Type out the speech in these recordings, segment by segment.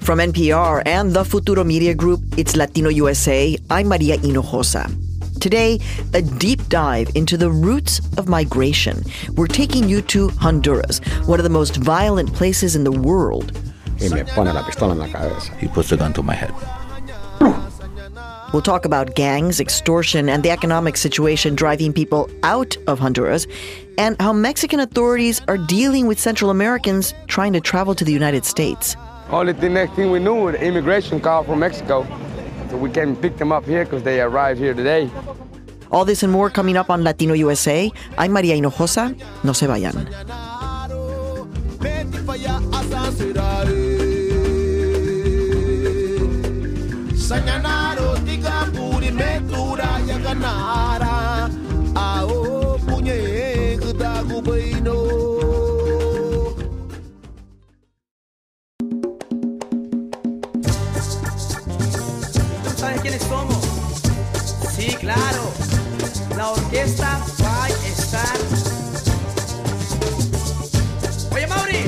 From NPR and the Futuro Media Group, it's Latino USA. I'm Maria Hinojosa. Today, a deep dive into the roots of migration. We're taking you to Honduras, one of the most violent places in the world. He puts a gun to my head. We'll talk about gangs, extortion, and the economic situation driving people out of Honduras, and how Mexican authorities are dealing with Central Americans trying to travel to the United States. Next thing we knew, the immigration call from Mexico. So we came and picked them up here because they arrived here today. All this and more coming up on Latino USA. I'm Maria Hinojosa. No se vayan. ¿Sabes quiénes somos? Sí, claro. La orquesta va a estar. Oye, Mauri.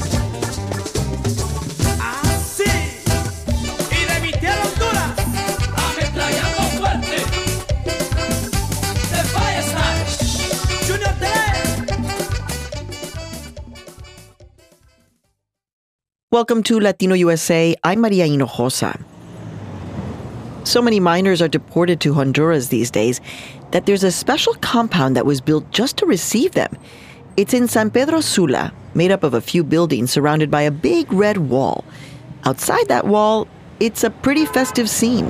Ah, sí. Y de mi tierra Honduras. Ametrallando fuerte. Se va a estar. Junior Tele. Welcome to Latino USA. I'm Maria Hinojosa. So many minors are deported to Honduras these days that there's a special compound that was built just to receive them. It's in San Pedro Sula, made up of a few buildings surrounded by a big red wall. Outside that wall, it's a pretty festive scene.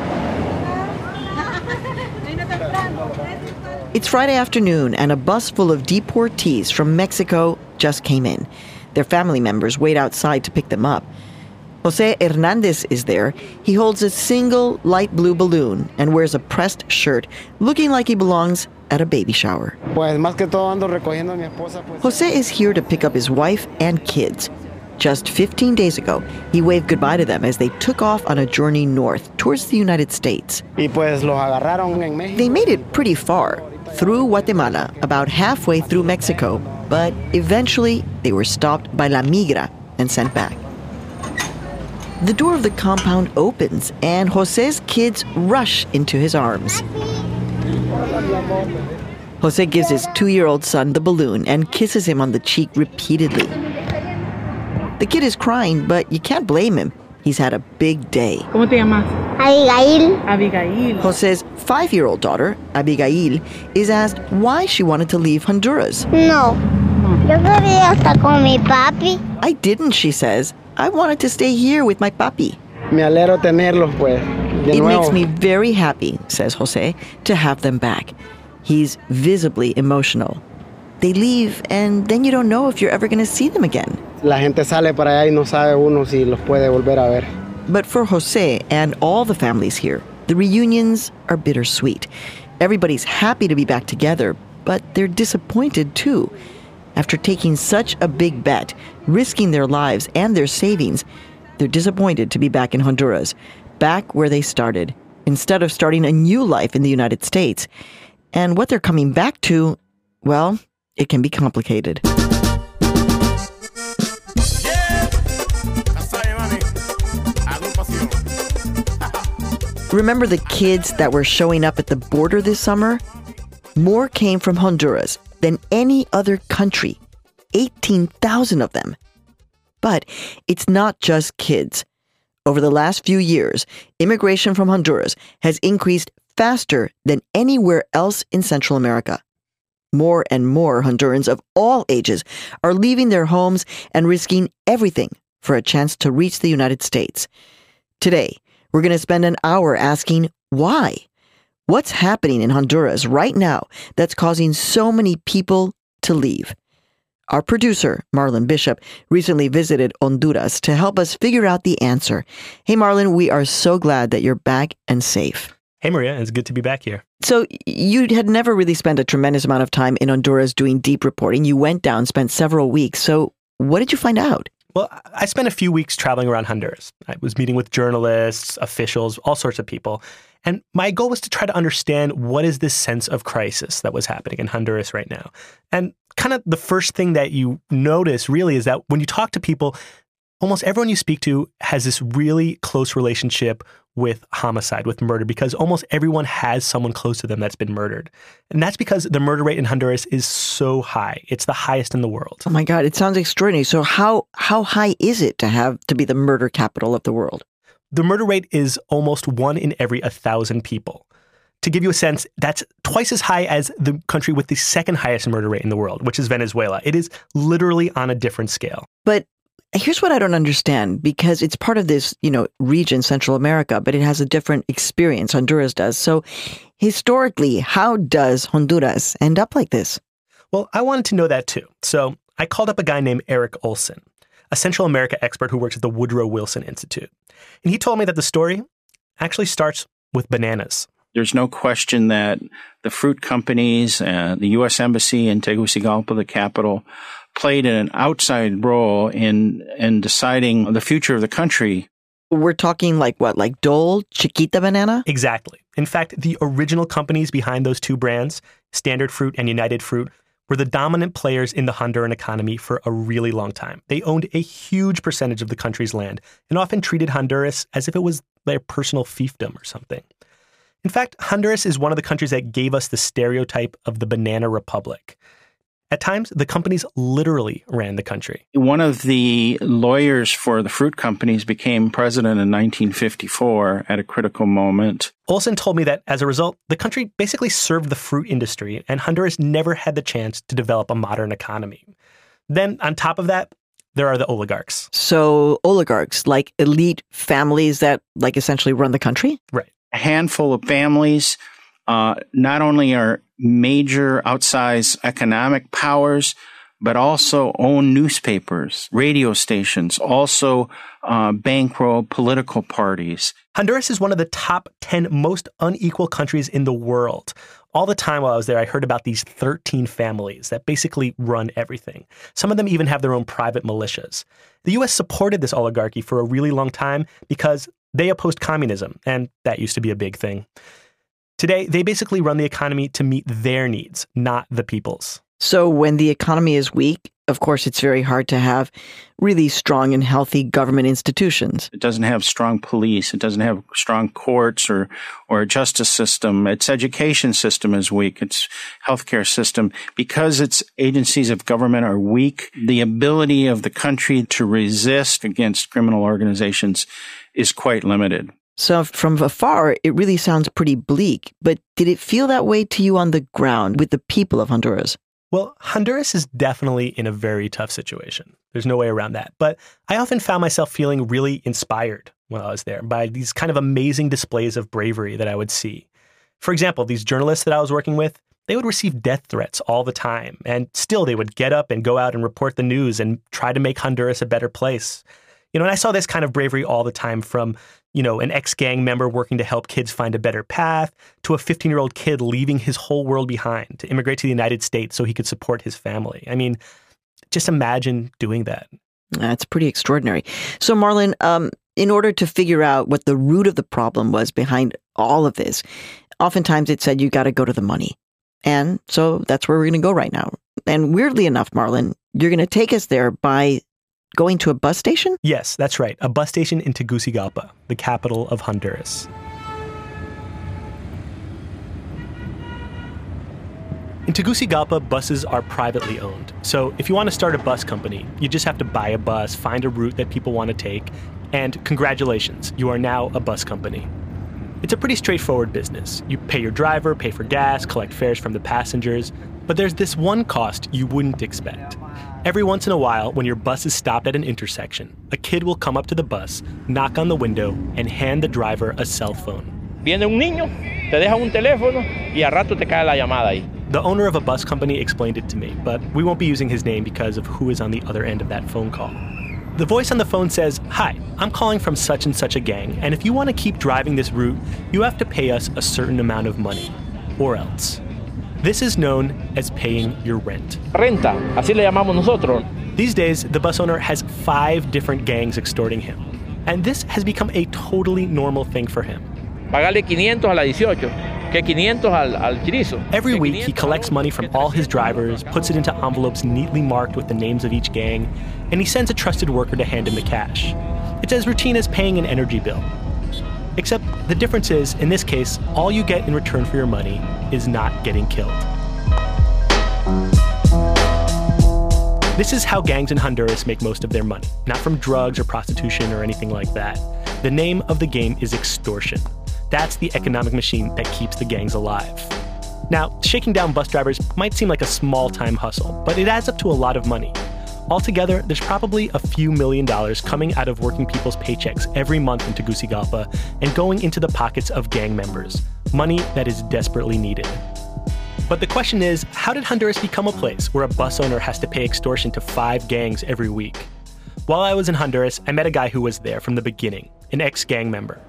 It's Friday afternoon, and a bus full of deportees from Mexico just came in. Their family members wait outside to pick them up. Jose Hernandez is there. He holds a single light blue balloon and wears a pressed shirt, looking like he belongs at a baby shower. Jose is here to pick up his wife and kids. Just 15 days ago, he waved goodbye to them as they took off on a journey north towards the United States. They made it pretty far, through Guatemala, about halfway through Mexico, but eventually they were stopped by La Migra and sent back. The door of the compound opens, and Jose's kids rush into his arms. Jose gives his 2-year-old son the balloon and kisses him on the cheek repeatedly. The kid is crying, but you can't blame him. He's had a big day. ¿Cómo te llamas? Abigail. Abigail. Jose's 5-year-old daughter, Abigail, is asked why she wanted to leave Honduras. No. Yo quería estar con mi papi. I didn't, she says. I wanted to stay here with my papi. It makes me very happy, says Jose, to have them back. He's visibly emotional. They leave, and then you don't know if you're ever going to see them again. But for Jose and all the families here, the reunions are bittersweet. Everybody's happy to be back together, but they're disappointed too. After taking such a big bet, risking their lives and their savings, they're disappointed to be back in Honduras, back where they started, instead of starting a new life in the United States. And what they're coming back to, well, it can be complicated. Remember the kids that were showing up at the border this summer? More came from Honduras than any other country, 18,000 of them. But it's not just kids. Over the last few years, immigration from Honduras has increased faster than anywhere else in Central America. More and more Hondurans of all ages are leaving their homes and risking everything for a chance to reach the United States. Today, we're going to spend an hour asking why. What's happening in Honduras right now that's causing so many people to leave? Our producer, Marlon Bishop, recently visited Honduras to help us figure out the answer. Hey, Marlon, we are so glad that you're back and safe. Hey, Maria, it's good to be back here. So you had never really spent a tremendous amount of time in Honduras doing deep reporting. You went down, spent several weeks. So what did you find out? Well, I spent a few weeks traveling around Honduras. I was meeting with journalists, officials, all sorts of people. And my goal was to try to understand what is this sense of crisis that was happening in Honduras right now. And kind of the first thing that you notice really is that when you talk to people, almost everyone you speak to has this really close relationship with homicide, with murder, because almost everyone has someone close to them that's been murdered. And that's because the murder rate in Honduras is so high. It's the highest in the world. Oh my God, it sounds extraordinary. So how high is it to be the murder capital of the world? The murder rate is almost 1 in every 1,000 people. To give you a sense, that's twice as high as the country with the second highest murder rate in the world, which is Venezuela. It is literally on a different scale. But here's what I don't understand, because it's part of this, region, Central America, but it has a different experience. Honduras does. So historically, how does Honduras end up like this? Well, I wanted to know that too. So I called up a guy named Eric Olson, a Central America expert who works at the Woodrow Wilson Institute. And he told me that the story actually starts with bananas. There's no question that the fruit companies, the U.S. Embassy in Tegucigalpa, the capital, played an outside role in deciding the future of the country. We're talking like what, like Dole, Chiquita Banana? Exactly. In fact, the original companies behind those two brands, Standard Fruit and United Fruit, were the dominant players in the Honduran economy for a really long time. They owned a huge percentage of the country's land and often treated Honduras as if it was their personal fiefdom or something. In fact, Honduras is one of the countries that gave us the stereotype of the banana republic. At times, the companies literally ran the country. One of the lawyers for the fruit companies became president in 1954 at a critical moment. Olson told me that as a result, the country basically served the fruit industry, and Honduras never had the chance to develop a modern economy. Then, on top of that, there are the oligarchs. So oligarchs, like elite families that essentially run the country? Right. A handful of families not only are major outsized economic powers, but also own newspapers, radio stations, also bankroll political parties. Honduras is one of the top 10 most unequal countries in the world. All the time while I was there, I heard about these 13 families that basically run everything. Some of them even have their own private militias. The U.S. supported this oligarchy for a really long time because they opposed communism, and that used to be a big thing. Today, they basically run the economy to meet their needs, not the people's. So when the economy is weak, of course, it's very hard to have really strong and healthy government institutions. It doesn't have strong police. It doesn't have strong courts or a justice system. Its education system is weak. Its healthcare system, because its agencies of government are weak, the ability of the country to resist against criminal organizations is quite limited. So from afar, it really sounds pretty bleak. But did it feel that way to you on the ground with the people of Honduras? Well, Honduras is definitely in a very tough situation. There's no way around that. But I often found myself feeling really inspired when I was there by these kind of amazing displays of bravery that I would see. For example, these journalists that I was working with, they would receive death threats all the time. And still they would get up and go out and report the news and try to make Honduras a better place. And I saw this kind of bravery all the time from, an ex-gang member working to help kids find a better path, to a 15-year-old kid leaving his whole world behind to immigrate to the United States so he could support his family. I mean, just imagine doing that. That's pretty extraordinary. So, Marlon, in order to figure out what the root of the problem was behind all of this, oftentimes it said you got to go to the money. And so that's where we're going to go right now. And weirdly enough, Marlon, you're going to take us there by going to a bus station? Yes, that's right. A bus station in Tegucigalpa, the capital of Honduras. In Tegucigalpa, buses are privately owned. So if you want to start a bus company, you just have to buy a bus, find a route that people want to take, and congratulations, you are now a bus company. It's a pretty straightforward business. You pay your driver, pay for gas, collect fares from the passengers, but there's this one cost you wouldn't expect. Every once in a while, when your bus is stopped at an intersection, a kid will come up to the bus, knock on the window, and hand the driver a cell phone. Viene un niño, te deja un teléfono, y a rato te cae la llamada ahí. The owner of a bus company explained it to me, but we won't be using his name because of who is on the other end of that phone call. The voice on the phone says, "Hi, I'm calling from such and such a gang, and if you want to keep driving this route, you have to pay us a certain amount of money, or else." This is known as paying your rent. Renta, así le llamamos nosotros. These days, the bus owner has 5 different gangs extorting him. And this has become a totally normal thing for him. Pagarle 500 a la 18. Que 500 al chorizo. Every week, he collects money from all his drivers, puts it into envelopes neatly marked with the names of each gang, and he sends a trusted worker to hand him the cash. It's as routine as paying an energy bill. Except the difference is, in this case, all you get in return for your money is not getting killed. This is how gangs in Honduras make most of their money, not from drugs or prostitution or anything like that. The name of the game is extortion. That's the economic machine that keeps the gangs alive. Now, shaking down bus drivers might seem like a small-time hustle, but it adds up to a lot of money. Altogether, there's probably a few $1 million coming out of working people's paychecks every month in Tegucigalpa and going into the pockets of gang members, money that is desperately needed. But the question is, how did Honduras become a place where a bus owner has to pay extortion to 5 gangs every week? While I was in Honduras, I met a guy who was there from the beginning, an ex-gang member.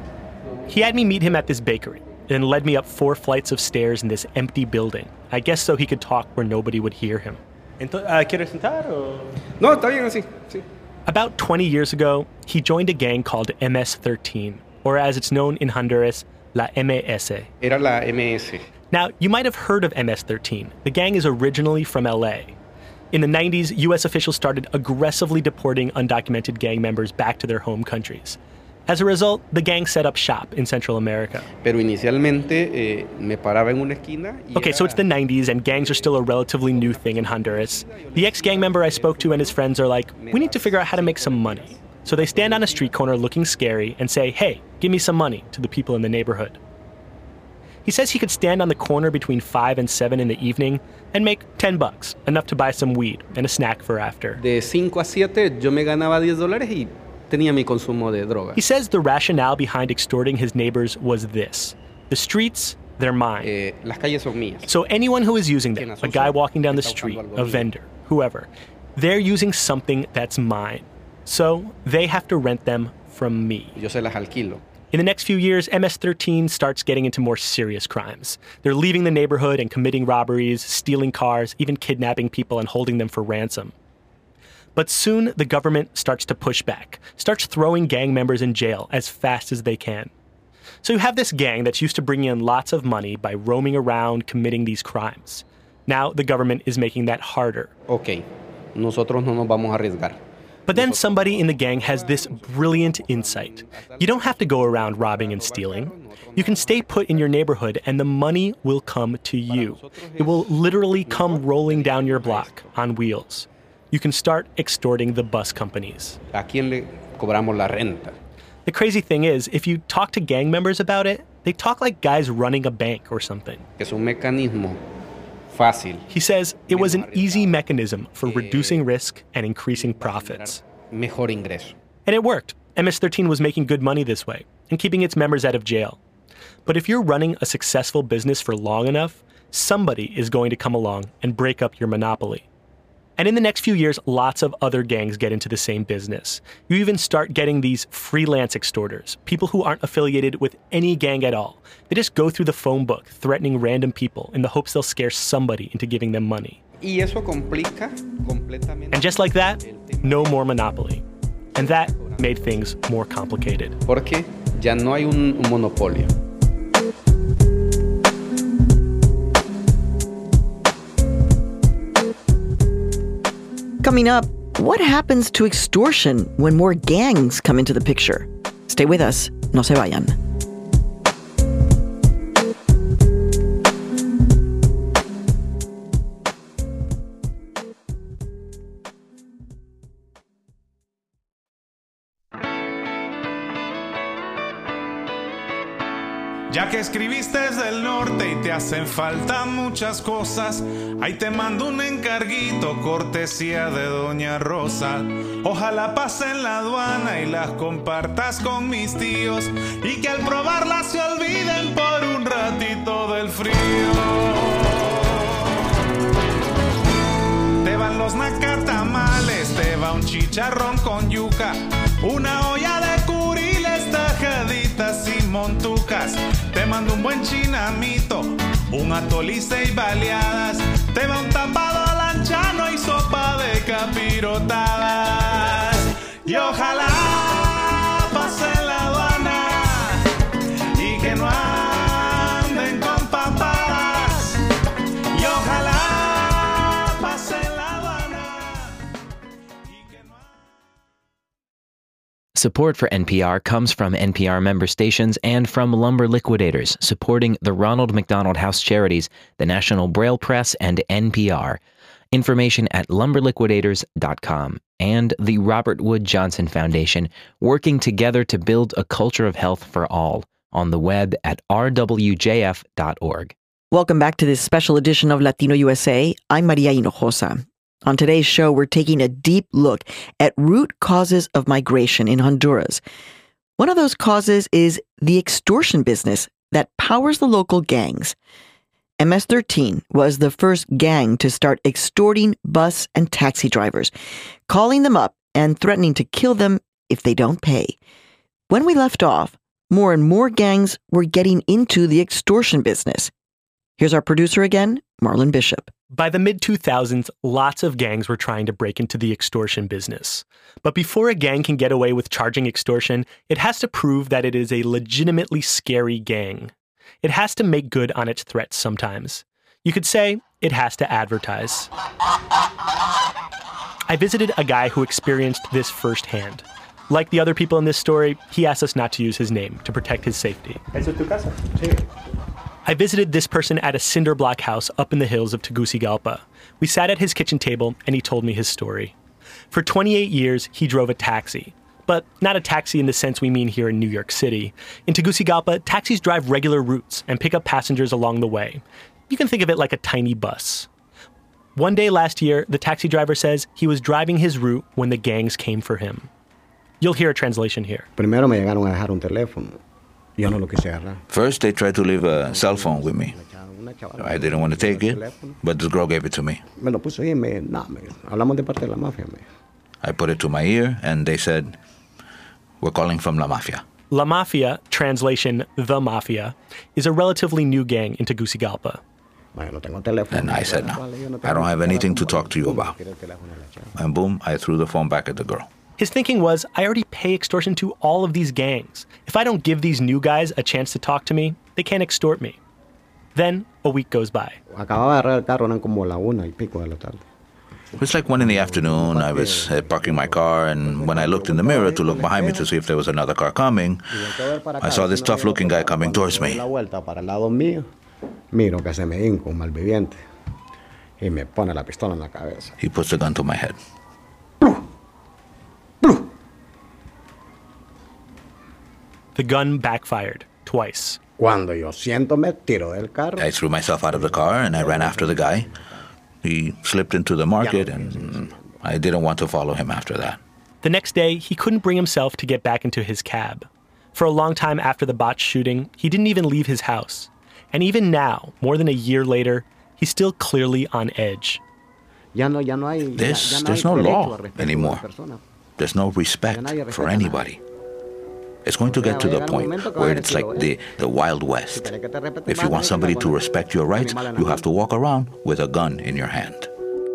He had me meet him at this bakery, and led me up 4 flights of stairs in this empty building, I guess so he could talk where nobody would hear him. ¿Quieres sentar o...? No, está bien así, sí. About 20 years ago, he joined a gang called MS-13, or as it's known in Honduras, La MS. Era la MS. Now, you might have heard of MS-13. The gang is originally from LA. In the 90s, US officials started aggressively deporting undocumented gang members back to their home countries. As a result, the gang set up shop in Central America. Pero inicialmente me paraba en una esquina. Okay, so it's the 90s and gangs are still a relatively new thing in Honduras. The ex-gang member I spoke to and his friends are like, we need to figure out how to make some money. So they stand on a street corner looking scary and say, hey, give me some money to the people in the neighborhood. He says he could stand on the corner between 5 and 7 in the evening and make $10, enough to buy some weed and a snack for after. De 5 a 7 yo me ganaba $10 y tenía mi consumo de droga. He says the rationale behind extorting his neighbors was this. The streets, they're mine. Las calles son mías. So anyone who is using them, a guy walking down the street, a vendor, whoever, they're using something that's mine. So they have to rent them from me. Yo se las alquilo. In the next few years, MS-13 starts getting into more serious crimes. They're leaving the neighborhood and committing robberies, stealing cars, even kidnapping people and holding them for ransom. But soon, the government starts to push back, starts throwing gang members in jail as fast as they can. So you have this gang that's used to bringing in lots of money by roaming around, committing these crimes. Now the government is making that harder. Okay, nosotros no nos vamos a arriesgar. But then somebody in the gang has this brilliant insight. You don't have to go around robbing and stealing. You can stay put in your neighborhood and the money will come to you. It will literally come rolling down your block on wheels. You can start extorting the bus companies. ¿A quién le cobramos la renta? The crazy thing is, if you talk to gang members about it, they talk like guys running a bank or something. Es un mecanismo fácil. He says it was an easy mechanism for reducing risk and increasing profits. Mejor ingreso. And it worked. MS-13 was making good money this way and keeping its members out of jail. But if you're running a successful business for long enough, somebody is going to come along and break up your monopoly. And in the next few years, lots of other gangs get into the same business. You even start getting these freelance extorters, people who aren't affiliated with any gang at all. They just go through the phone book, threatening random people in the hopes they'll scare somebody into giving them money. Y eso complica completamente. And just like that, no more monopoly. And that made things more complicated. Porque ya no hay un monopolio. Coming up, what happens to extortion when more gangs come into the picture? Stay with us. No se vayan. Ya que escribiste desde el norte y te hacen falta muchas cosas, ahí te mando un encarguito, cortesía de Doña Rosa. Ojalá pasen la aduana y las compartas con mis tíos, y que al probarlas se olviden por un ratito del frío. Te van los nacatamales, te va un chicharrón con yuca, una olla de curiles, tajaditas y montucas. Te mando un buen chinamito, un atolice y baleadas. Te va un tapado lanchano y sopa de capirotadas. Y ojalá pase la aduana y que no anden Support for NPR comes from NPR member stations and from Lumber Liquidators, supporting the Ronald McDonald House Charities, the National Braille Press, and NPR. Information at lumberliquidators.com. And the Robert Wood Johnson Foundation, working together to build a culture of health for all, on the web at rwjf.org. Welcome back to this special edition of Latino USA. I'm Maria Hinojosa. On today's show, we're taking a deep look at root causes of migration in Honduras. One of those causes is the extortion business that powers the local gangs. MS-13 was the first gang to start extorting bus and taxi drivers, calling them up and threatening to kill them if they don't pay. When we left off, more and more gangs were getting into the extortion business. Here's our producer again, Marlon Bishop. By the mid-2000s, lots of gangs were trying to break into the extortion business. But before a gang can get away with charging extortion, it has to prove that it is a legitimately scary gang. It has to make good on its threats sometimes. You could say it has to advertise. I visited a guy who experienced this firsthand. Like the other people in this story, he asked us not to use his name to protect his safety. ¿Eso es tu casa? Sí. I visited this person at a cinder block house up in the hills of Tegucigalpa. We sat at his kitchen table and he told me his story. For 28 years, he drove a taxi. But not a taxi in the sense we mean here in New York City. In Tegucigalpa, taxis drive regular routes and pick up passengers along the way. You can think of it like a tiny bus. One day last year, the taxi driver says he was driving his route when the gangs came for him. You'll hear a translation here. Primero me llegaron a dejar un teléfono. Yo no lo quise agarrar. First, they tried to leave a cell phone with me. I didn't want to take it, but this girl gave it to me. Me lo puso ahí y hablamos de parte de la mafia. I put it to my ear, and they said, "We're calling from La Mafia." La Mafia, translation, the Mafia, is a relatively new gang in Tegucigalpa. And I said, "No, I don't have anything to talk to you about." And boom, I threw the phone back at the girl. His thinking was, I already pay extortion to all of these gangs. If I don't give these new guys a chance to talk to me, they can't extort me. Then a week goes by. It's like 1 p.m. I was parking my car, and when I looked in the mirror to look behind me to see if there was another car coming, I saw this tough-looking guy coming towards me. He puts the gun to my head. The gun backfired twice. I threw myself out of the car and I ran after the guy. He slipped into the market and I didn't want to follow him after that. The next day, he couldn't bring himself to get back into his cab. For a long time after the botched shooting, he didn't even leave his house. And even now, more than a year later, he's still clearly on edge. There's no law anymore. There's no respect for anybody. It's going to get to the point where it's like the Wild West. If you want somebody to respect your rights, you have to walk around with a gun in your hand.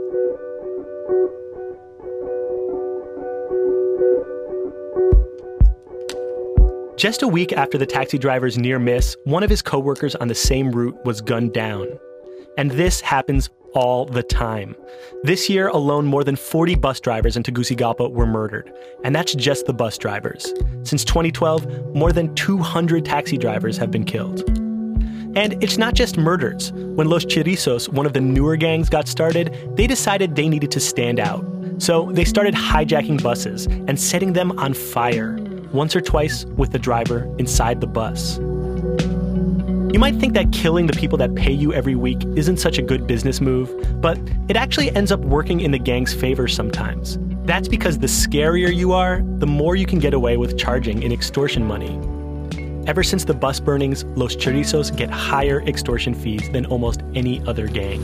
Just a week after the taxi driver's near miss, one of his coworkers on the same route was gunned down. And this happens all the time. This year alone, more than 40 bus drivers in Tegucigalpa were murdered. And that's just the bus drivers. Since 2012, more than 200 taxi drivers have been killed. And it's not just murders. When Los Chorizos, one of the newer gangs, got started, they decided they needed to stand out. So they started hijacking buses and setting them on fire, once or twice with the driver inside the bus. You might think that killing the people that pay you every week isn't such a good business move, but it actually ends up working in the gang's favor sometimes. That's because the scarier you are, the more you can get away with charging in extortion money. Ever since the bus burnings, Los Chorizos get higher extortion fees than almost any other gang.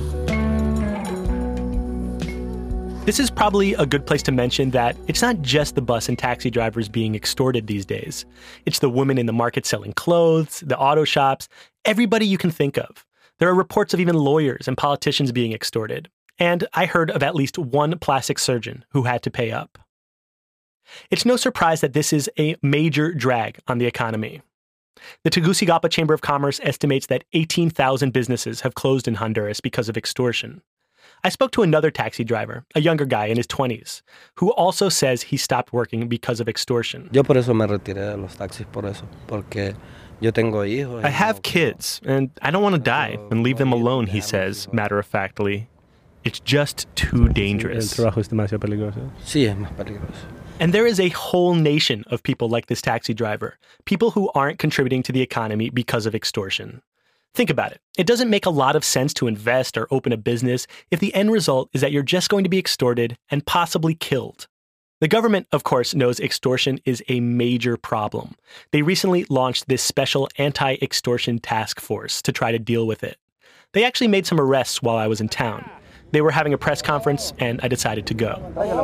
This is probably a good place to mention that it's not just the bus and taxi drivers being extorted these days. It's the women in the market selling clothes, the auto shops, everybody you can think of. There are reports of even lawyers and politicians being extorted. And I heard of at least one plastic surgeon who had to pay up. It's no surprise that this is a major drag on the economy. The Tegucigalpa Chamber of Commerce estimates that 18,000 businesses have closed in Honduras because of extortion. I spoke to another taxi driver, a younger guy in his 20s, who also says he stopped working because of extortion. Yo por eso me retiré de los taxis, por eso, porque yo tengo hijos. I have kids, and I don't want to die and leave them alone, he says, matter-of-factly. It's just too dangerous. El trabajo es demasiado peligroso. Sí, es más peligroso. And there is a whole nation of people like this taxi driver, people who aren't contributing to the economy because of extortion. Think about it. It doesn't make a lot of sense to invest or open a business if the end result is that you're just going to be extorted and possibly killed. The government, of course, knows extortion is a major problem. They recently launched this special anti-extortion task force to try to deal with it. They actually made some arrests while I was in town. They were having a press conference, and I decided to go.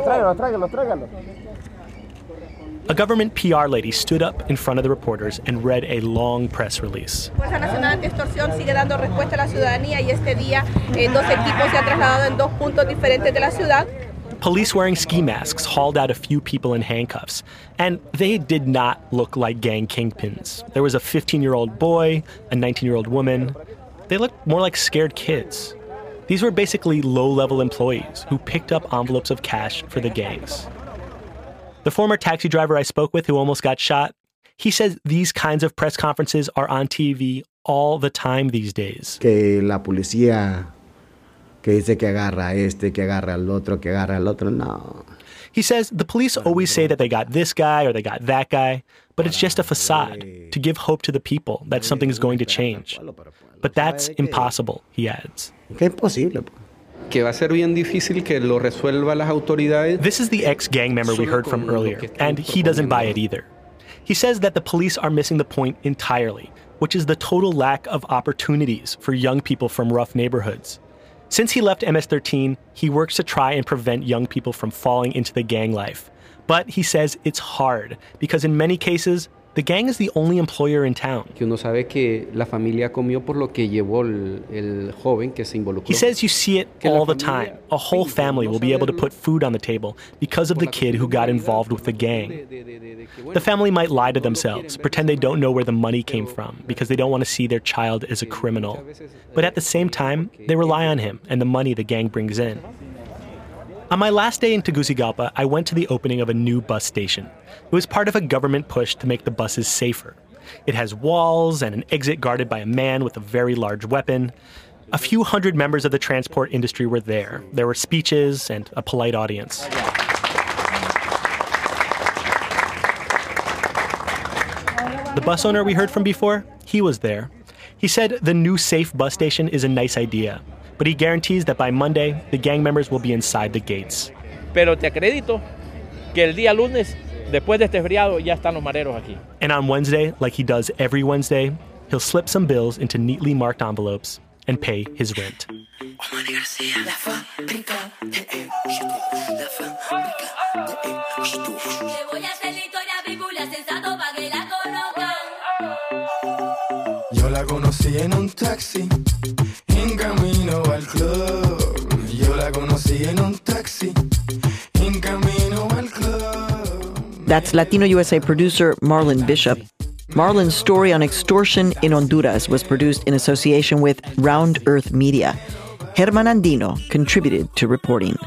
A government PR lady stood up in front of the reporters and read a long press release. Fuerza Nacional Anti-Extorsión sigue dando respuesta a la ciudadanía y este día dos equipos se han trasladado en dos puntos diferentes de la ciudad. Police wearing ski masks hauled out a few people in handcuffs, and they did not look like gang kingpins. There was a 15-year-old boy, a 19-year-old woman. They looked more like scared kids. These were basically low-level employees who picked up envelopes of cash for the gangs. The former taxi driver I spoke with who almost got shot, he says these kinds of press conferences are on TV all the time these days. Que la policía que dice que agarra a este, que agarra al otro, que agarra al otro, no. He says the police always say that they got this guy or they got that guy, but it's just a facade to give hope to the people that something's going to change. But that's impossible, he adds. Que imposible. Que va a ser bien difícil que lo resuelva las autoridades. This is the ex-gang member we heard from earlier, and he doesn't buy it either. He says that the police are missing the point entirely, which is the total lack of opportunities for young people from rough neighborhoods. Since he left MS-13, he works to try and prevent young people from falling into the gang life. But he says it's hard, because in many cases, the gang is the only employer in town. Que uno sabe que la familia comió por lo que llevó el joven que se involucró. He says you see it all the time. A whole family will be able to put food on the table because of the kid who got involved with the gang. The family might lie to themselves, pretend they don't know where the money came from because they don't want to see their child as a criminal. But at the same time, they rely on him and the money the gang brings in. On my last day in Tegucigalpa, I went to the opening of a new bus station. It was part of a government push to make the buses safer. It has walls and an exit guarded by a man with a very large weapon. A few hundred members of the transport industry were there. There were speeches and a polite audience. The bus owner we heard from before, he was there. He said the new safe bus station is a nice idea, but he guarantees that by Monday, the gang members will be inside the gates. Pero te acredito que el día lunes, después de este feriado, ya están los mareros aquí. And on Wednesday, like he does every Wednesday, he'll slip some bills into neatly marked envelopes and pay his rent. Yo la conocí en un taxi, en camino al club. Yo la conocí en un taxi, en camino al club. That's Latino USA producer Marlon Bishop. Marlon's story on extortion in Honduras was produced in association with Round Earth Media. Germán Andino contributed to reporting.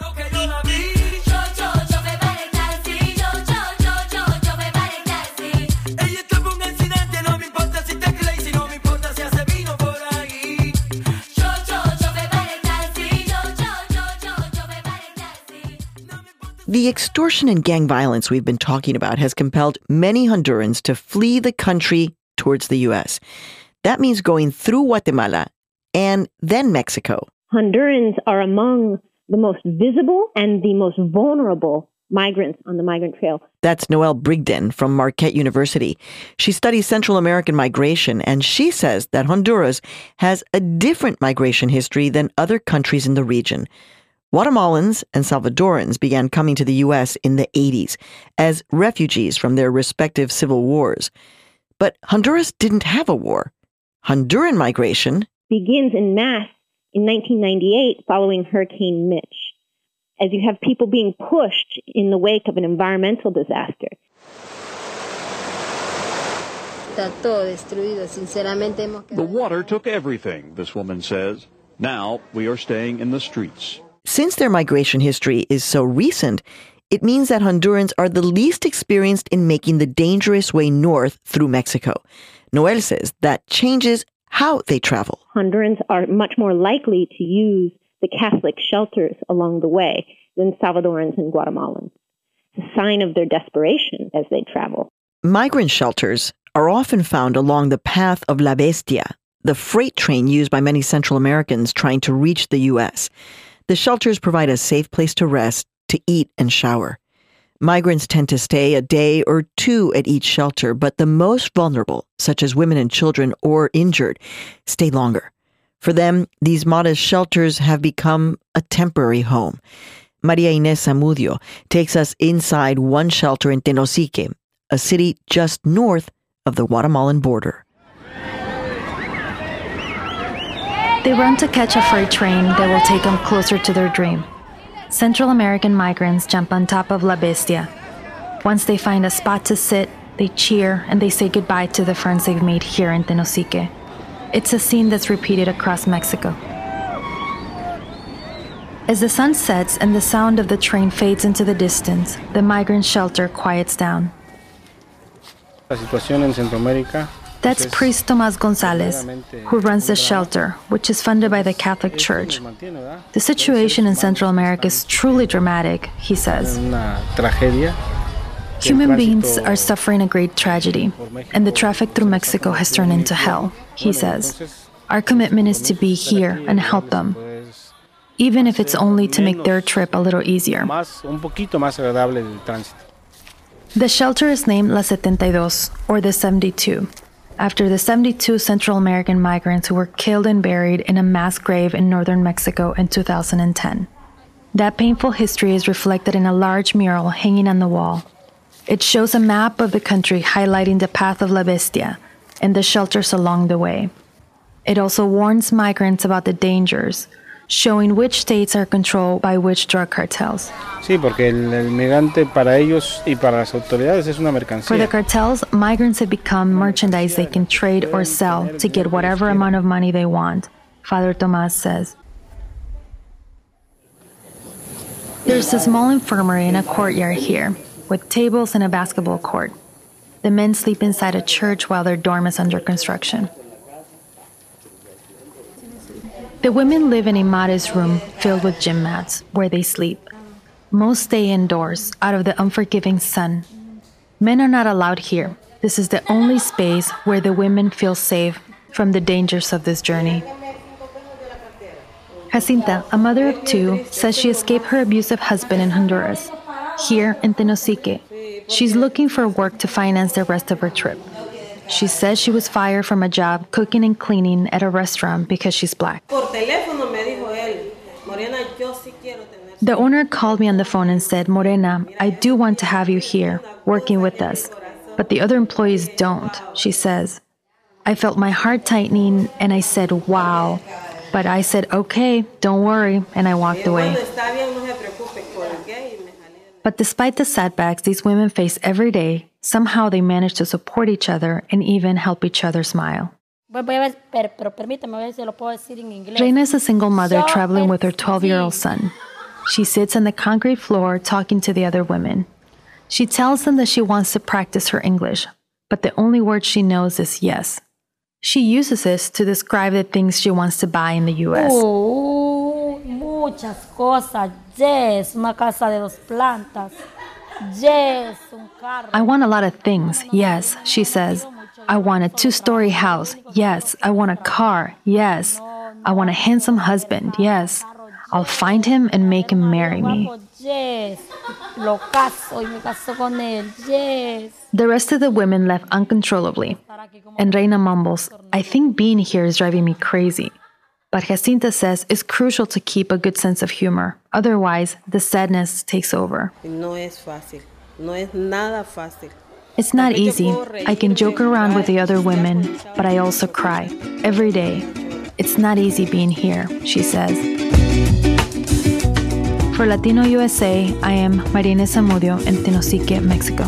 The extortion and gang violence we've been talking about has compelled many Hondurans to flee the country towards the U.S. That means going through Guatemala and then Mexico. Hondurans are among the most visible and the most vulnerable migrants on the migrant trail. That's Noelle Brigden from Marquette University. She studies Central American migration, and she says that Honduras has a different migration history than other countries in the region. Guatemalans and Salvadorans began coming to the U.S. in the 80s as refugees from their respective civil wars. But Honduras didn't have a war. Honduran migration begins en masse in 1998 following Hurricane Mitch, as you have people being pushed in the wake of an environmental disaster. The water took everything, this woman says. Now we are staying in the streets. Since their migration history is so recent, it means that Hondurans are the least experienced in making the dangerous way north through Mexico. Noel says that changes how they travel. Hondurans are much more likely to use the Catholic shelters along the way than Salvadorans and Guatemalans. It's a sign of their desperation as they travel. Migrant shelters are often found along the path of La Bestia, the freight train used by many Central Americans trying to reach the U.S. The shelters provide a safe place to rest, to eat, and shower. Migrants tend to stay a day or two at each shelter, but the most vulnerable, such as women and children or injured, stay longer. For them, these modest shelters have become a temporary home. Maria Inés Zamudio takes us inside one shelter in Tenosique, a city just north of the Guatemalan border. They run to catch a freight train that will take them closer to their dream. Central American migrants jump on top of La Bestia. Once they find a spot to sit, they cheer and they say goodbye to the friends they've made here in Tenosique. It's a scene that's repeated across Mexico. As the sun sets and the sound of the train fades into the distance, the migrant shelter quiets down. That's priest Tomás González, who runs the shelter, which is funded by the Catholic Church. The situation in Central America is truly dramatic, he says. Human beings are suffering a great tragedy, and the traffic through Mexico has turned into hell, he says. Our commitment is to be here and help them, even if it's only to make their trip a little easier. The shelter is named La 72, or the 72, after the 72 Central American migrants who were killed and buried in a mass grave in northern Mexico in 2010. That painful history is reflected in a large mural hanging on the wall. It shows a map of the country highlighting the path of La Bestia and the shelters along the way. It also warns migrants about the dangers, showing which states are controlled by which drug cartels. Sí, porque el migrante para ellos y para las autoridades es una mercancía. For the cartels, migrants have become merchandise they can trade or sell to get whatever amount of money they want, Father Tomás says. There's a small infirmary in a courtyard here, with tables and a basketball court. The men sleep inside a church while their dorm is under construction. The women live in a modest room filled with gym mats, where they sleep. Most stay indoors, out of the unforgiving sun. Men are not allowed here. This is the only space where the women feel safe from the dangers of this journey. Jacinta, a mother of two, says she escaped her abusive husband in Honduras. Here in Tenosique, she's looking for work to finance the rest of her trip. She says she was fired from a job cooking and cleaning at a restaurant because she's black. The owner called me on the phone and said, Morena, I do want to have you here, working with us, but the other employees don't, she says. I felt my heart tightening and I said, wow. But I said, okay, don't worry, and I walked away. But despite the setbacks these women face every day, somehow they manage to support each other and even help each other smile. Reina is a single mother traveling with her 12-year-old son. She sits on the concrete floor talking to the other women. She tells them that she wants to practice her English, but the only word she knows is yes. She uses this to describe the things she wants to buy in the U.S. Muchas cosas. Yes, una casa de 2 plantas. Yes, un carro. I want a lot of things, yes, she says. I want a 2-story house, yes. I want a car, yes. I want a handsome husband, yes. I'll find him and make him marry me. Yes. Lo caso y me caso con él, yes. The rest of the women left uncontrollably. And Reina mumbles, I think being here is driving me crazy. But Jacinta says it's crucial to keep a good sense of humor. Otherwise, the sadness takes over. It's not easy. I can joke around with the other women, but I also cry. Every day. It's not easy being here, she says. For Latino USA, I am Maria Inés Zamudio in Tenosique, Mexico.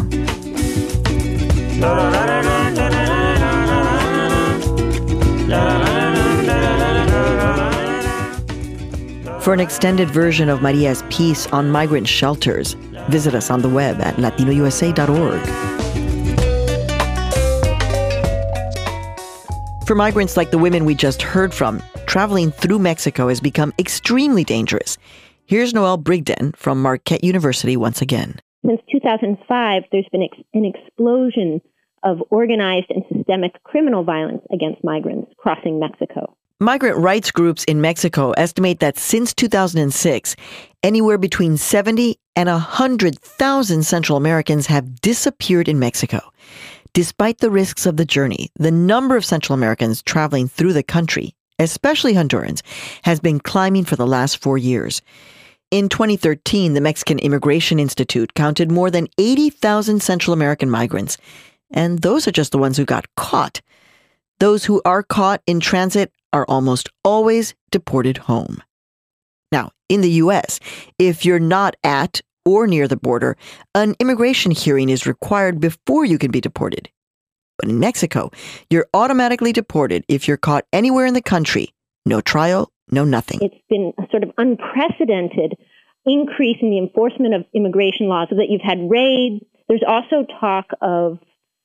For an extended version of Maria's piece on migrant shelters, visit us on the web at latinousa.org. For migrants like the women we just heard from, traveling through Mexico has become extremely dangerous. Here's Noelle Brigden from Marquette University once again. Since 2005, there's been an explosion of organized and systemic criminal violence against migrants crossing Mexico. Migrant rights groups in Mexico estimate that since 2006, anywhere between 70 and 100,000 Central Americans have disappeared in Mexico. Despite the risks of the journey, the number of Central Americans traveling through the country, especially Hondurans, has been climbing for the last 4 years. In 2013, the Mexican Immigration Institute counted more than 80,000 Central American migrants. And those are just the ones who got caught. Those who are caught in transit are almost always deported home. Now, in the U.S., if you're not at or near the border, an immigration hearing is required before you can be deported. But in Mexico, you're automatically deported if you're caught anywhere in the country. No trial, no nothing. It's been a sort of unprecedented increase in the enforcement of immigration laws, so that you've had raids. There's also talk of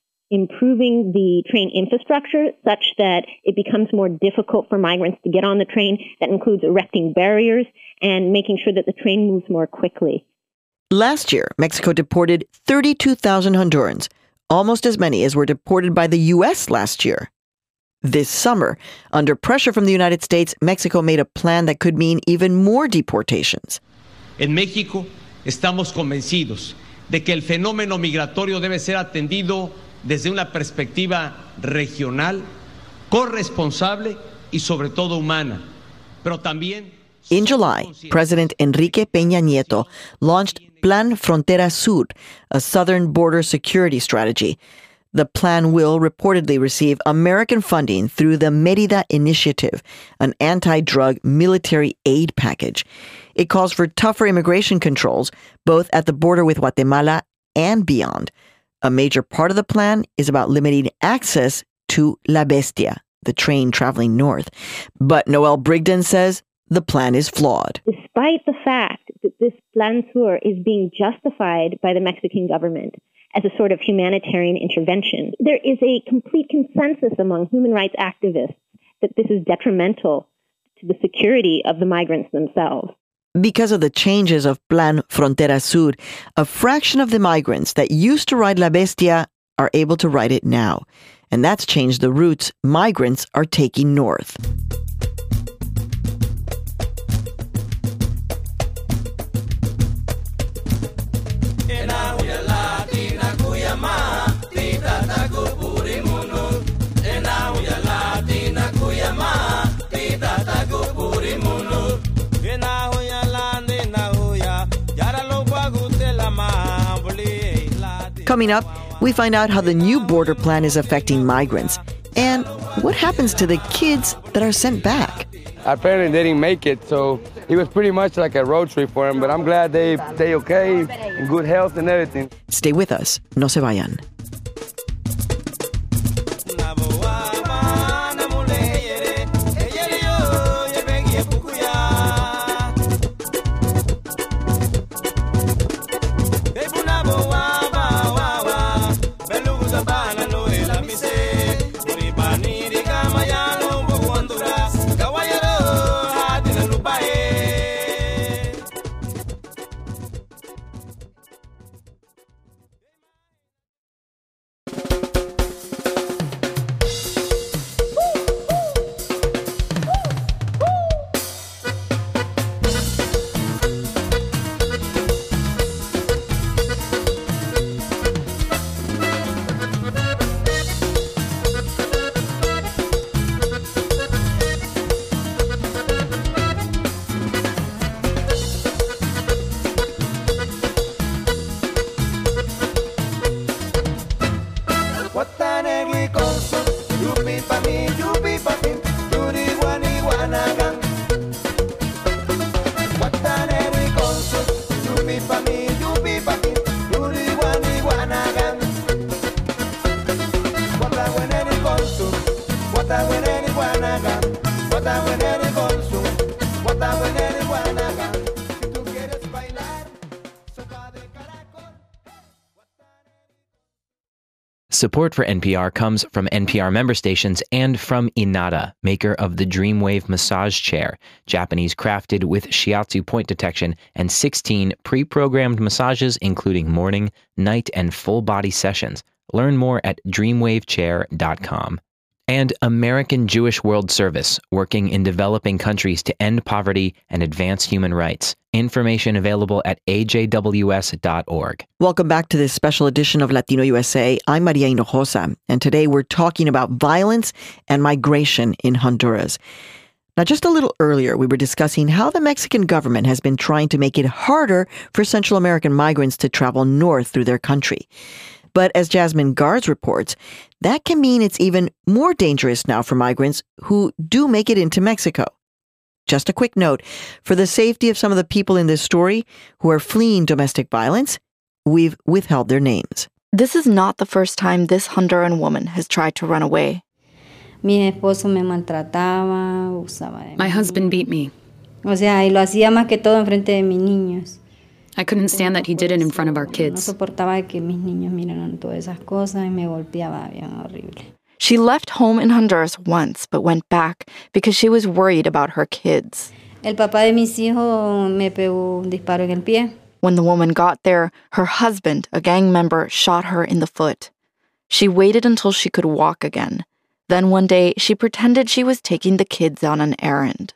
improving the train infrastructure such that it becomes more difficult for migrants to get on the train. That includes erecting barriers and making sure that the train moves more quickly. Last year, Mexico deported 32,000 Hondurans, almost as many as were deported by the U.S. last year. This summer, under pressure from the United States, Mexico made a plan that could mean even more deportations. En México, estamos convencidos de que el fenómeno migratorio debe ser atendido desde una perspectiva regional, corresponsable y sobre todo humana, pero también. In July, President Enrique Peña Nieto launched Plan Frontera Sur, a southern border security strategy. The plan will reportedly receive American funding through the Mérida Initiative, an anti-drug military aid package. It calls for tougher immigration controls, both at the border with Guatemala and beyond. A major part of the plan is about limiting access to La Bestia, the train traveling north. But Noelle Brigden says the plan is flawed. Despite the fact that this Plan Sur is being justified by the Mexican government as a sort of humanitarian intervention, there is a complete consensus among human rights activists that this is detrimental to the security of the migrants themselves. Because of the changes of Plan Frontera Sur, a fraction of the migrants that used to ride La Bestia are able to ride it now. And that's changed the routes migrants are taking north. Coming up, we find out how the new border plan is affecting migrants and what happens to the kids that are sent back. Apparently they didn't make it, so it was pretty much like a road trip for them, but I'm glad they stay okay, in good health and everything. Stay with us. No se vayan. What I when anyone Support for NPR comes from NPR member stations and from Inada, maker of the Dreamwave massage chair, Japanese crafted with shiatsu point detection and 16 pre-programmed massages including morning, night, and full body sessions. Learn more at dreamwavechair.com. And American Jewish World Service, working in developing countries to end poverty and advance human rights. Information available at ajws.org. Welcome back to this special edition of Latino USA. I'm Maria Hinojosa, and today we're talking about violence and migration in Honduras. Now, just a little earlier, we were discussing how the Mexican government has been trying to make it harder for Central American migrants to travel north through their country. But as Jasmine Garz reports, that can mean it's even more dangerous now for migrants who do make it into Mexico. Just a quick note, for the safety of some of the people in this story who are fleeing domestic violence, we've withheld their names. This is not the first time this Honduran woman has tried to run away. My husband beat me. I couldn't stand that he did it in front of our kids. She left home in Honduras once, but went back because she was worried about her kids. When the woman got there, her husband, a gang member, shot her in the foot. She waited until she could walk again. Then one day, she pretended she was taking the kids on an errand.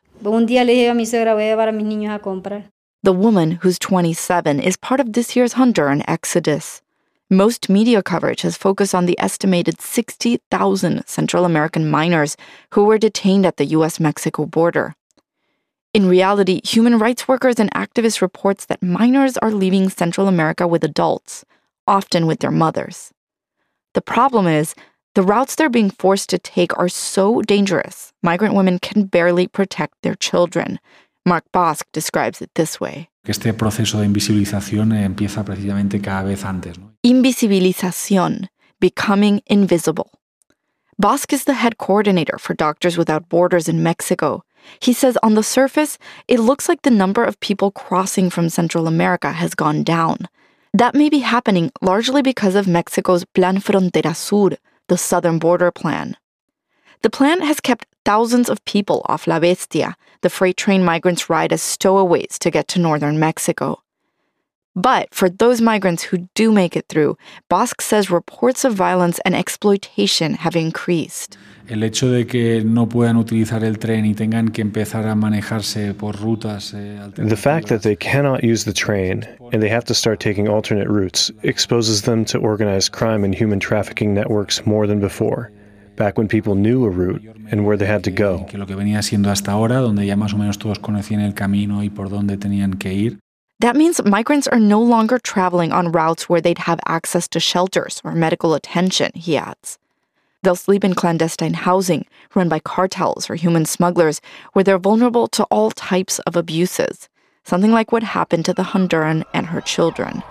The woman, who's 27, is part of this year's Honduran exodus. Most media coverage has focused on the estimated 60,000 Central American minors who were detained at the U.S.-Mexico border. In reality, human rights workers and activists report that minors are leaving Central America with adults, often with their mothers. The problem is, the routes they're being forced to take are so dangerous, migrant women can barely protect their children. Mark Bosk describes it this way. Este proceso de invisibilización empieza precisamente cada vez antes. Invisibilización, becoming invisible. Bosk is the head coordinator for Doctors Without Borders in Mexico. He says on the surface, it looks like the number of people crossing from Central America has gone down. That may be happening largely because of Mexico's Plan Frontera Sur, the southern border plan. The plan has kept thousands of people off La Bestia, the freight train migrants ride as stowaways to get to northern Mexico. But for those migrants who do make it through, Bosk says reports of violence and exploitation have increased. El hecho de que no puedan utilizar el tren y tengan que empezar a manejarse por rutas alternativas. The fact that they cannot use the train and they have to start taking alternate routes exposes them to organized crime and human trafficking networks more than before. Back when people knew a route and where they had to go. Que lo que venía siendo hasta ahora, donde ya más o menos todos conocían el camino y por dónde tenían que ir. That means migrants are no longer traveling on routes where they'd have access to shelters or medical attention, he adds. They'll sleep in clandestine housing run by cartels or human smugglers where they're vulnerable to all types of abuses, something like what happened to the Honduran and her children.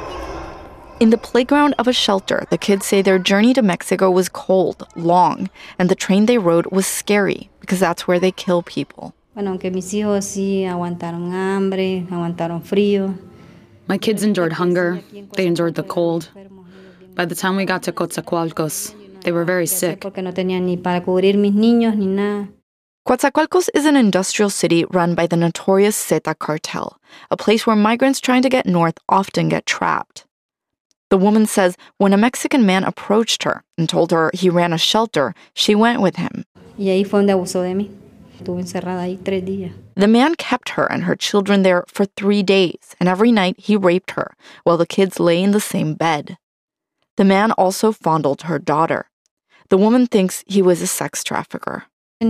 In the playground of a shelter, the kids say their journey to Mexico was cold, long, and the train they rode was scary because that's where they kill people. My kids endured hunger. They endured the cold. By the time we got to Coatzacoalcos, they were very sick. Coatzacoalcos is an industrial city run by the notorious Zeta cartel, a place where migrants trying to get north often get trapped. The woman says when a Mexican man approached her and told her he ran a shelter, she went with him. The man kept her and her children there for 3 days, and every night he raped her while the kids lay in the same bed. The man also fondled her daughter. The woman thinks he was a sex trafficker. I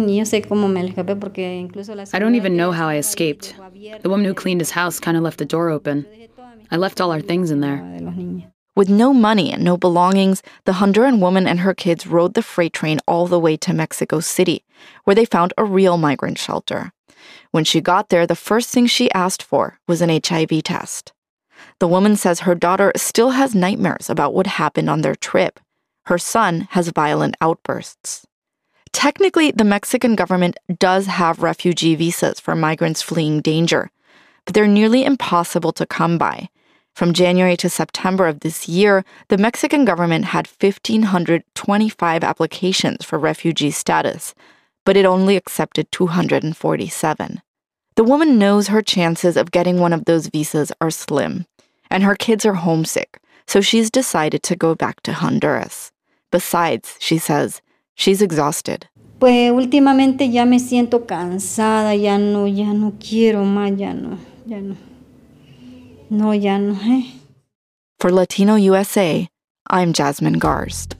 don't even know how I escaped. The woman who cleaned his house kind of left the door open. I left all our things in there. With no money and no belongings, the Honduran woman and her kids rode the freight train all the way to Mexico City, where they found a real migrant shelter. When she got there, the first thing she asked for was an HIV test. The woman says her daughter still has nightmares about what happened on their trip. Her son has violent outbursts. Technically, the Mexican government does have refugee visas for migrants fleeing danger, but they're nearly impossible to come by. From January to September of this year, the Mexican government had 1,525 applications for refugee status, but it only accepted 247. The woman knows her chances of getting one of those visas are slim, and her kids are homesick, so she's decided to go back to Honduras. Besides, she says, she's exhausted. Pues últimamente ya me siento cansada, ya no quiero más, ya no. No, ya no. For Latino USA, I'm Jasmine Garst.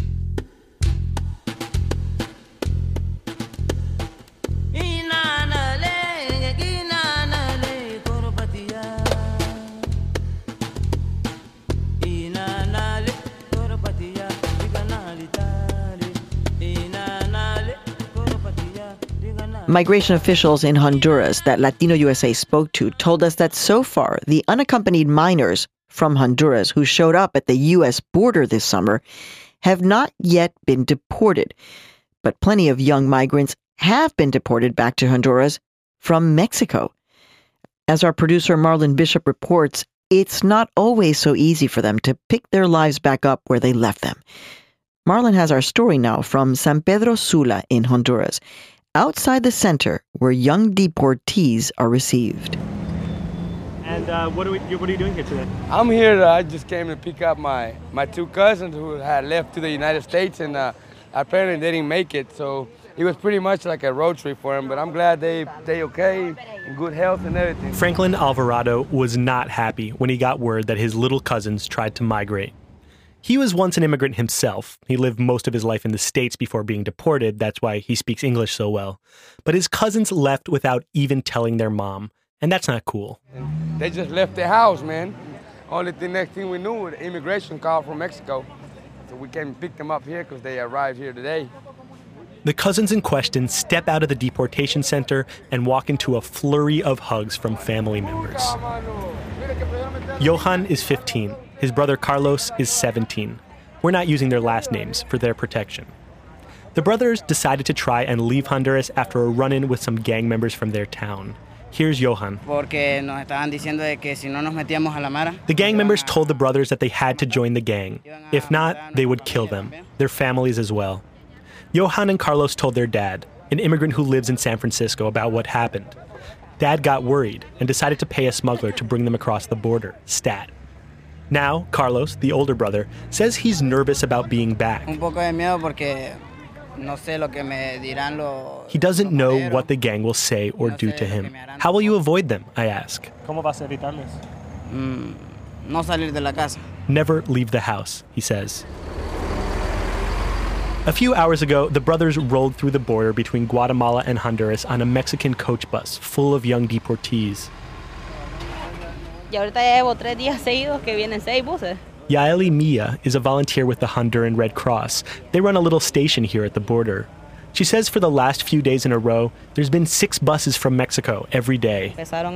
Migration officials in Honduras that Latino USA spoke to told us that so far, the unaccompanied minors from Honduras who showed up at the U.S. border this summer have not yet been deported. But plenty of young migrants have been deported back to Honduras from Mexico. As our producer Marlon Bishop reports, it's not always so easy for them to pick their lives back up where they left them. Marlon has our story now from San Pedro Sula in Honduras, outside the center where young deportees are received. And what are you doing here today? I'm here, I just came to pick up my two cousins who had left to the United States, and apparently they didn't make it, so it was pretty much like a road trip for them, but I'm glad they okay, in good health and everything. Franklin Alvarado was not happy when he got word that his little cousins tried to migrate. He was once an immigrant himself. He lived most of his life in the States before being deported. That's why he speaks English so well. But his cousins left without even telling their mom, and that's not cool. And they just left their house, man. Next thing we knew, the immigration call from Mexico. So we came and picked them up here because they arrived here today. The cousins in question step out of the deportation center and walk into a flurry of hugs from family members. Johan is 15. His brother Carlos is 17. We're not using their last names for their protection. The brothers decided to try and leave Honduras after a run-in with some gang members from their town. Here's Johan. The gang members told the brothers that they had to join the gang. If not, they would kill them, their families as well. Johan and Carlos told their dad, an immigrant who lives in San Francisco, about what happened. Dad got worried and decided to pay a smuggler to bring them across the border, Stat. Now, Carlos, the older brother, says he's nervous about being back. He doesn't know what the gang will say or do to him. How will you avoid them, I ask. Never leave the house, he says. A few hours ago, the brothers rolled through the border between Guatemala and Honduras on a Mexican coach bus full of young deportees. Yaeli Mia is a volunteer with the Honduran Red Cross. They run a little station here at the border. She says for the last few days in a row, there's been 6 buses from Mexico every day.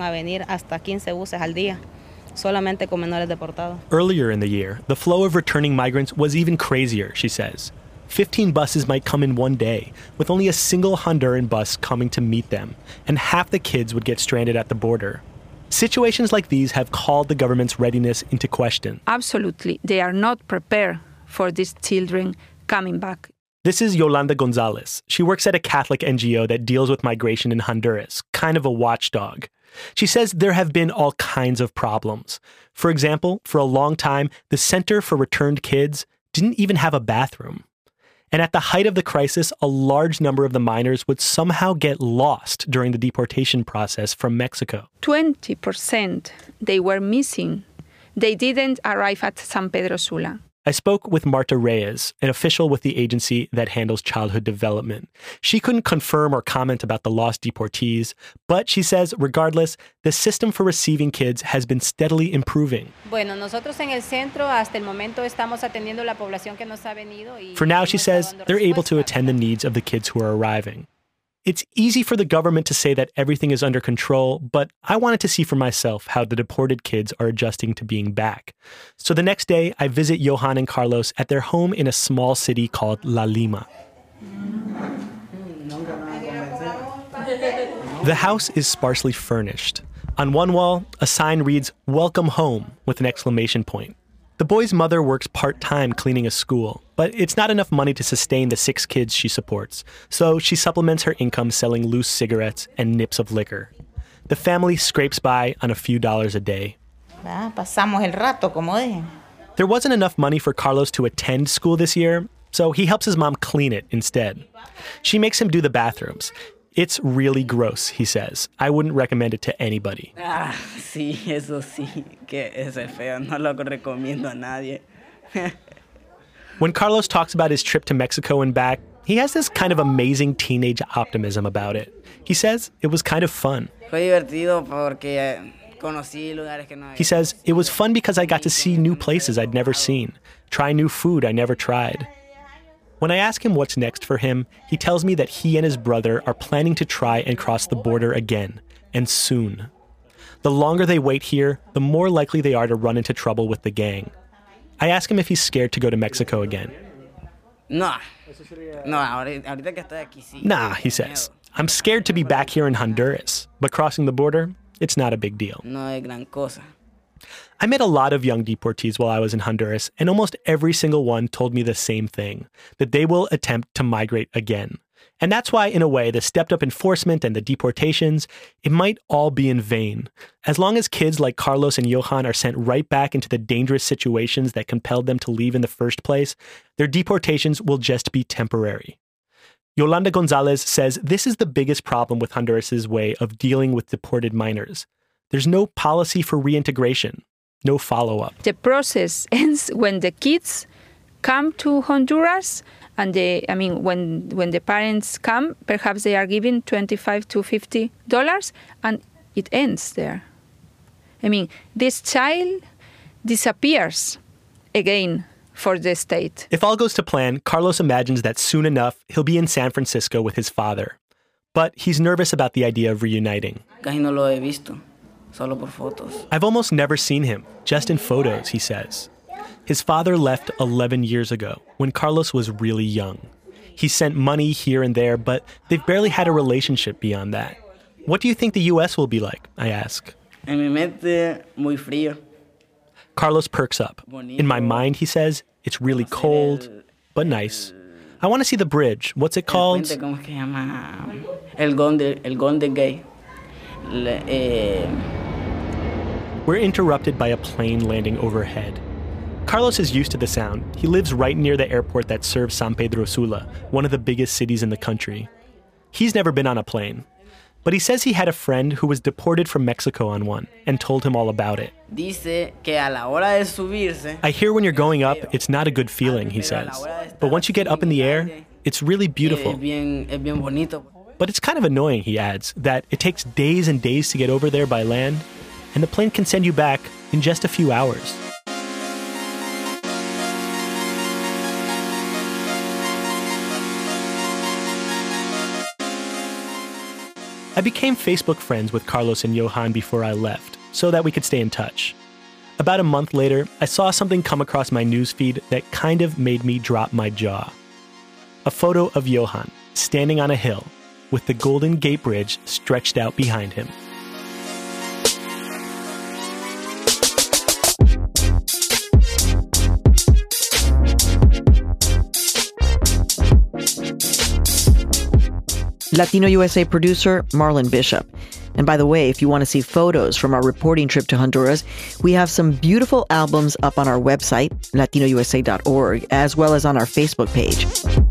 Earlier in the year, the flow of returning migrants was even crazier, she says. 15 buses might come in one day, with only a single Honduran bus coming to meet them, and half the kids would get stranded at the border. Situations like these have called the government's readiness into question. Absolutely. They are not prepared for these children coming back. This is Yolanda Gonzalez. She works at a Catholic NGO that deals with migration in Honduras, kind of a watchdog. She says there have been all kinds of problems. For example, for a long time, the Center for Returned Kids didn't even have a bathroom. And at the height of the crisis, a large number of the minors would somehow get lost during the deportation process from Mexico. 20%, they were missing. They didn't arrive at San Pedro Sula. I spoke with Marta Reyes, an official with the agency that handles childhood development. She couldn't confirm or comment about the lost deportees, but she says, regardless, the system for receiving kids has been steadily improving. For now, she says, they're able to attend the needs of the kids who are arriving. It's easy for the government to say that everything is under control, but I wanted to see for myself how the deported kids are adjusting to being back. So the next day, I visit Johan and Carlos at their home in a small city called La Lima. The house is sparsely furnished. On one wall, a sign reads, "Welcome home," with an exclamation point. The boy's mother works part-time cleaning a school, but it's not enough money to sustain the 6 kids she supports, so she supplements her income selling loose cigarettes and nips of liquor. The family scrapes by on a few dollars a day. Pasamos el rato, como dije. There wasn't enough money for Carlos to attend school this year, so he helps his mom clean it instead. She makes him do the bathrooms. It's really gross, he says. I wouldn't recommend it to anybody. Sí, eso sí, que es feo. No lo recomiendo a nadie. When Carlos talks about his trip to Mexico and back, he has this kind of amazing teenage optimism about it. He says it was kind of fun. Fue divertido porque conocí lugares que no había. He says it was fun because I got to see new places I'd never seen, try new food I never tried. When I ask him what's next for him, he tells me that he and his brother are planning to try and cross the border again, and soon. The longer they wait here, the more likely they are to run into trouble with the gang. I ask him if he's scared to go to Mexico again. No, ahorita que estoy aquí sí. Nah, he says. I'm scared to be back here in Honduras, but crossing the border, it's not a big deal. No es gran cosa. I met a lot of young deportees while I was in Honduras, and almost every single one told me the same thing, that they will attempt to migrate again. And that's why, in a way, the stepped-up enforcement and the deportations, it might all be in vain. As long as kids like Carlos and Johan are sent right back into the dangerous situations that compelled them to leave in the first place, their deportations will just be temporary. Yolanda Gonzalez says this is the biggest problem with Honduras' way of dealing with deported minors. There's no policy for reintegration, no follow-up. The process ends when the kids come to Honduras, and when the parents come, perhaps they are given $25 to $50, and it ends there. This child disappears again for the state. If all goes to plan, Carlos imagines that soon enough, he'll be in San Francisco with his father. But he's nervous about the idea of reuniting. Casi no lo he visto. Solo por fotos. I've almost never seen him, just in photos, he says. His father left 11 years ago, when Carlos was really young. He sent money here and there, but they've barely had a relationship beyond that. What do you think the U.S. will be like? I ask. En mi mente, muy frío. Carlos perks up. In my mind, he says, it's really cold, but nice. I want to see the bridge. What's it called? ¿Cómo se llama? El Golden Gate. We're interrupted by a plane landing overhead. Carlos is used to the sound. He lives right near the airport that serves San Pedro Sula, one of the biggest cities in the country. He's never been on a plane, but he says he had a friend who was deported from Mexico on one and told him all about it. Dice que a la hora de subirse, I hear when you're going up, it's not a good feeling, he says. But once you get up in the air, it's really beautiful. es bien bonito. But it's kind of annoying, he adds, that it takes days and days to get over there by land, and the plane can send you back in just a few hours. I became Facebook friends with Carlos and Johan before I left, so that we could stay in touch. About a month later, I saw something come across my newsfeed that kind of made me drop my jaw. A photo of Johan standing on a hill, with the Golden Gate Bridge stretched out behind him. Latino USA producer Marlon Bishop. And by the way, if you want to see photos from our reporting trip to Honduras, we have some beautiful albums up on our website, latinousa.org, as well as on our Facebook page.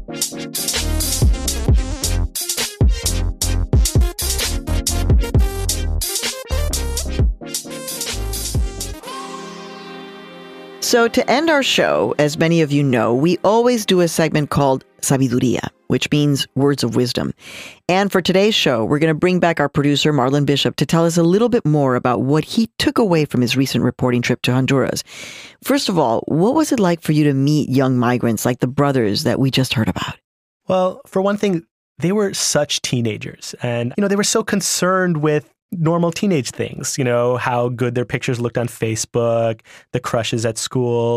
So to end our show, as many of you know, we always do a segment called Sabiduría, which means words of wisdom. And for today's show, we're going to bring back our producer, Marlon Bishop, to tell us a little bit more about what he took away from his recent reporting trip to Honduras. First of all, what was it like for you to meet young migrants like the brothers that we just heard about? Well, for one thing, they were such teenagers. And, they were so concerned with normal teenage things, how good their pictures looked on Facebook, the crushes at school.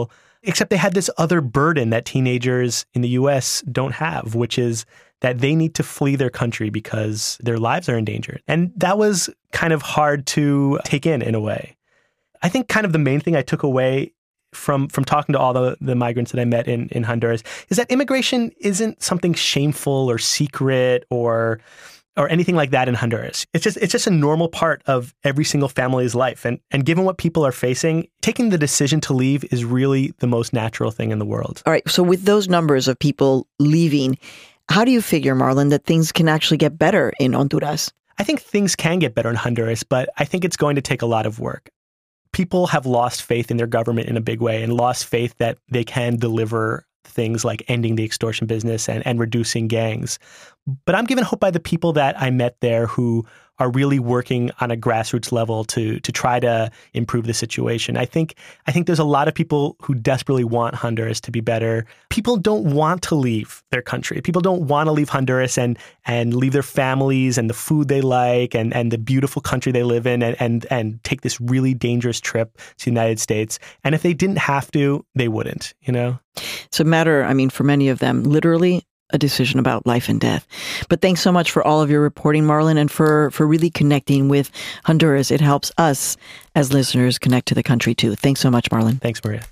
Except they had this other burden that teenagers in the US don't have, which is that they need to flee their country because their lives are endangered. And that was kind of hard to take in a way. I think kind of the main thing I took away from talking to all the migrants that I met in Honduras is that immigration isn't something shameful or secret or anything like that in Honduras. It's just a normal part of every single family's life. And given what people are facing, taking the decision to leave is really the most natural thing in the world. All right. So with those numbers of people leaving, how do you figure, Marlon, that things can actually get better in Honduras? I think things can get better in Honduras, but I think it's going to take a lot of work. People have lost faith in their government in a big way and lost faith that they can deliver things like ending the extortion business and reducing gangs. But I'm given hope by the people that I met there who are really working on a grassroots level to try to improve the situation. I think there's a lot of people who desperately want Honduras to be better. People don't want to leave their country. People don't want to leave Honduras and leave their families and the food they like and the beautiful country they live in and take this really dangerous trip to the United States. And if they didn't have to, they wouldn't, you know? It's a matter, for many of them, literally a decision about life and death. But thanks so much for all of your reporting, Marlon, and for really connecting with Honduras. It helps us as listeners connect to the country too. Thanks so much, Marlon. Thanks, Maria.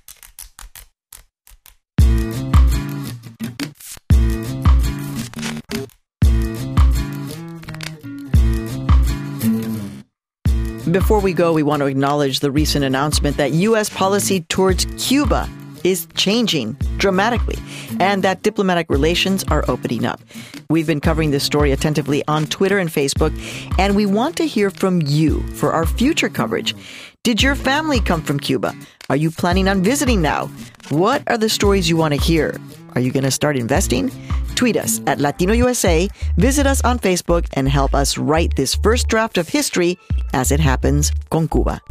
Before we go, we want to acknowledge the recent announcement that U.S. policy towards Cuba is changing dramatically and that diplomatic relations are opening up. We've been covering this story attentively on Twitter and Facebook, and we want to hear from you for our future coverage. Did your family come from Cuba? Are you planning on visiting now? What are the stories you want to hear? Are you going to start investing? Tweet us at Latino USA, visit us on Facebook, and help us write this first draft of history as it happens con Cuba.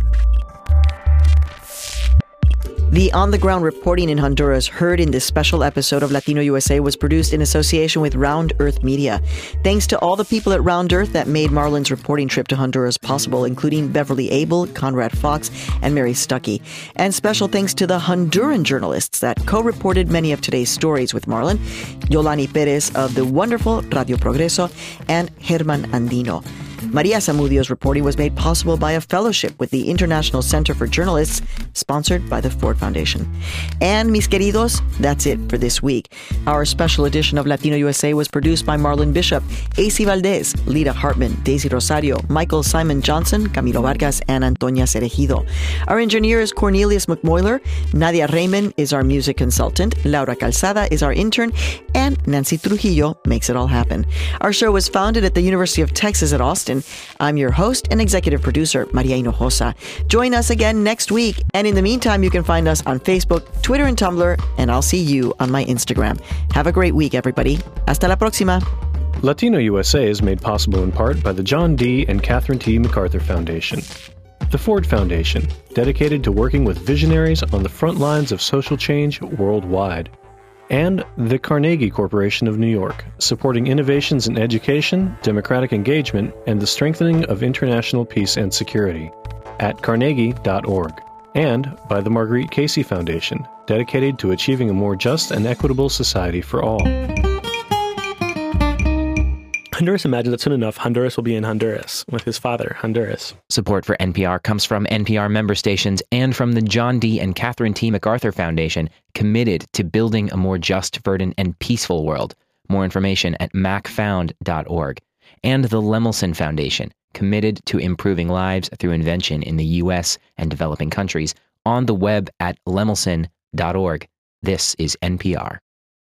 The on-the-ground reporting in Honduras heard in this special episode of Latino USA was produced in association with Round Earth Media. Thanks to all the people at Round Earth that made Marlon's reporting trip to Honduras possible, including Beverly Abel, Conrad Fox, and Mary Stuckey. And special thanks to the Honduran journalists that co-reported many of today's stories with Marlon, Yolani Perez of the wonderful Radio Progreso, and Herman Andino. Maria Zamudio's reporting was made possible by a fellowship with the International Center for Journalists, sponsored by the Ford Foundation. And mis queridos, that's it for this week. Our special edition of Latino USA was produced by Marlon Bishop, AC Valdez, Lita Hartman, Daisy Rosario, Michael Simon Johnson, Camilo Vargas, and Antonia Cerejido. Our engineer is Cornelius McMoyler, Nadia Raymond is our music consultant, Laura Calzada is our intern, and Nancy Trujillo makes it all happen. Our show was founded at the University of Texas at Austin. I'm your host and executive producer, Maria Hinojosa. Join us again next week. And in the meantime, you can find us on Facebook, Twitter, and Tumblr, and I'll see you on my Instagram. Have a great week, everybody. Hasta la próxima. Latino USA is made possible in part by the John D. and Catherine T. MacArthur Foundation. The Ford Foundation, dedicated to working with visionaries on the front lines of social change worldwide. And the Carnegie Corporation of New York, supporting innovations in education, democratic engagement, and the strengthening of international peace and security at carnegie.org. And by the Marguerite Casey Foundation, dedicated to achieving a more just and equitable society for all. Honduras imagined that soon enough, Honduras will be in Honduras with his father, Honduras. Support for NPR comes from NPR member stations and from the John D. and Catherine T. MacArthur Foundation, committed to building a more just, verdant, and peaceful world. More information at macfound.org. And the Lemelson Foundation, committed to improving lives through invention in the U.S. and developing countries, on the web at lemelson.org. This is NPR.